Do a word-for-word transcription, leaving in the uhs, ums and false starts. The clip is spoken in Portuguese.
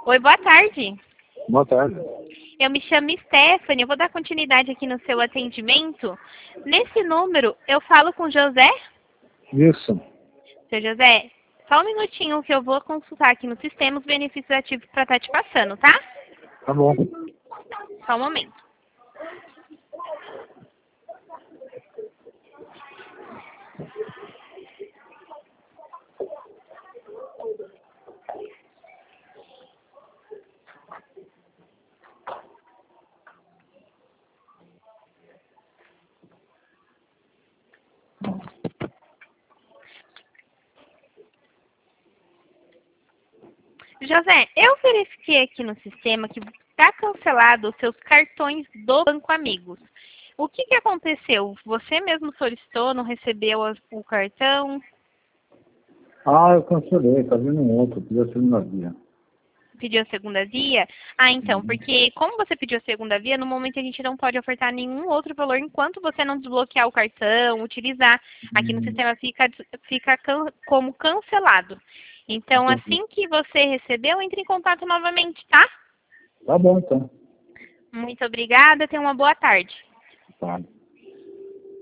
Oi, boa tarde. Boa tarde. Eu me chamo Stephanie, eu vou dar continuidade aqui no seu atendimento. Nesse número, eu falo com o José? Isso. Seu José, só um minutinho que eu vou consultar aqui no sistema os benefícios ativos para estar te passando, tá? Tá bom. Só um momento. José, eu verifiquei aqui no sistema que está cancelado os seus cartões do Banco Amigos. O que, que aconteceu? Você mesmo solicitou, não recebeu as- o cartão? Ah, eu cancelei, tá vindo um outro, pedi a segunda via. Pediu a segunda via? Ah, então, Uhum. porque como você pediu a segunda via, no momento a gente não pode ofertar nenhum outro valor enquanto você não desbloquear o cartão, utilizar. Aqui no Hum, sistema fica, fica can- como cancelado. Então, entendi. assim que você recebeu, entre em contato novamente, tá? Tá bom, então. Muito obrigada, tenha uma boa tarde. Tá.